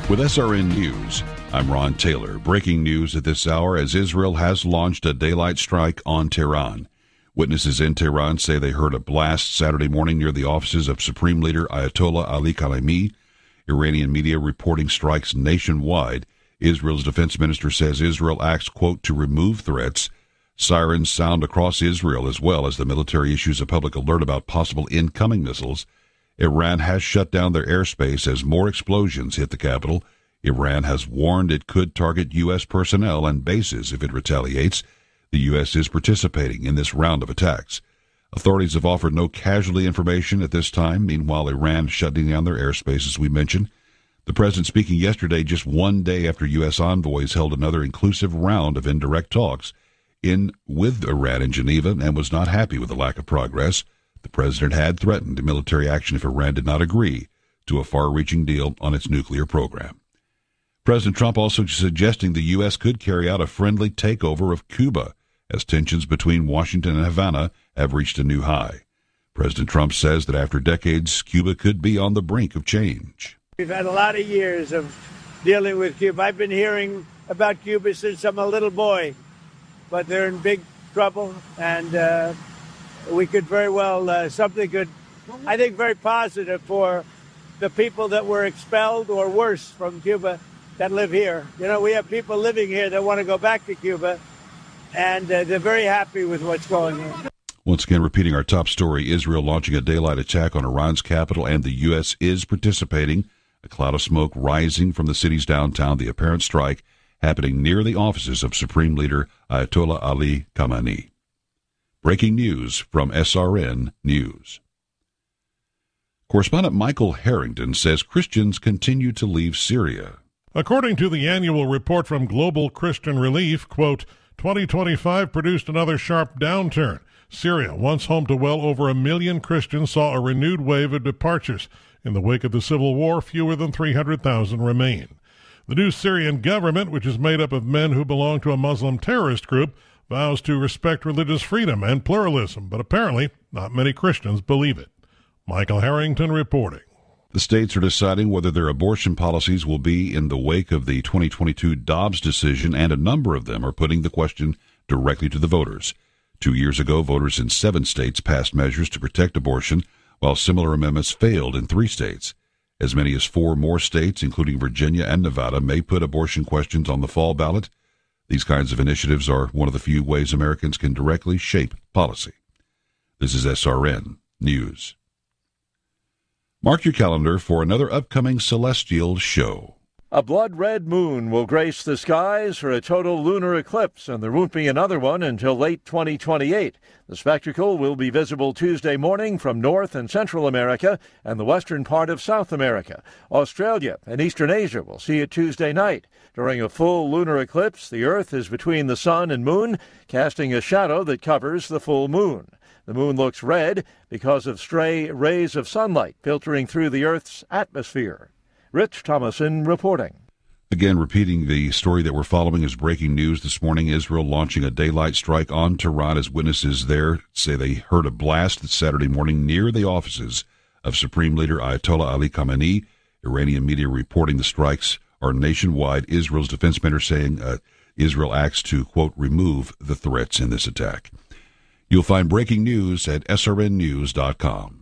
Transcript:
With SRN News, I'm Ron Taylor. Breaking news at this hour as Israel has launched a daylight strike on Tehran. Witnesses in Tehran say they heard a blast Saturday morning near the offices of Supreme Leader Ayatollah Ali Khamenei. Iranian media reporting strikes nationwide. Israel's defense minister says Israel acts, quote, to remove threats. Sirens sound across Israel as well as the military issues a public alert about possible incoming missiles. Iran has shut down their airspace as more explosions hit the capital. Iran has warned it could target U.S. personnel and bases if it retaliates. The U.S. is participating in this round of attacks. Authorities have offered no casualty information at this time. Meanwhile, Iran shutting down their airspace, as we mentioned. The president speaking yesterday, just one day after U.S. envoys held another inclusive round of indirect talks with Iran in Geneva and was not happy with the lack of progress. The president had threatened military action if Iran did not agree to a far-reaching deal on its nuclear program. President Trump also suggesting the U.S. could carry out a friendly takeover of Cuba as tensions between Washington and Havana have reached a new high. President Trump says that after decades, Cuba could be on the brink of change. We've had a lot of years of dealing with Cuba. I've been hearing about Cuba since I'm a little boy, but they're in big trouble, and we could very well, something good, I think very positive for the people that were expelled or worse from Cuba that live here. You know, we have people living here that want to go back to Cuba, and they're very happy with what's going on. Once again, repeating our top story, Israel launching a daylight attack on Iran's capital, and the U.S. is participating. A cloud of smoke rising from the city's downtown, the apparent strike happening near the offices of Supreme Leader Ayatollah Ali Khamenei. Breaking news from SRN News. Correspondent Michael Harrington says Christians continue to leave Syria. According to the annual report from Global Christian Relief, quote, 2025 produced another sharp downturn. Syria, once home to well over 1 million Christians, saw a renewed wave of departures. In the wake of the civil war, fewer than 300,000 remain. The new Syrian government, which is made up of men who belong to a Muslim terrorist group, vows to respect religious freedom and pluralism, but apparently not many Christians believe it. Michael Harrington reporting. The states are deciding whether their abortion policies will be in the wake of the 2022 Dobbs decision, and a number of them are putting the question directly to the voters. 2 years ago, voters in 7 states passed measures to protect abortion, while similar amendments failed in 3 states. As many as 4 more states, including Virginia and Nevada, may put abortion questions on the fall ballot. These kinds of initiatives are one of the few ways Americans can directly shape policy. This is SRN News. Mark your calendar for another upcoming celestial show. A blood-red moon will grace the skies for a total lunar eclipse, and there won't be another one until late 2028. The spectacle will be visible Tuesday morning from North and Central America and the western part of South America. Australia and Eastern Asia will see it Tuesday night. During a full lunar eclipse, the Earth is between the sun and moon, casting a shadow that covers the full moon. The moon looks red because of stray rays of sunlight filtering through the Earth's atmosphere. Rich Thomason reporting. Again, repeating the story that we're following is breaking news this morning. Israel launching a daylight strike on Tehran as witnesses there say they heard a blast Saturday morning near the offices of Supreme Leader Ayatollah Ali Khamenei. Iranian media reporting the strikes are nationwide. Israel's defense minister saying Israel acts to, quote, remove the threats in this attack. You'll find breaking news at srnnews.com.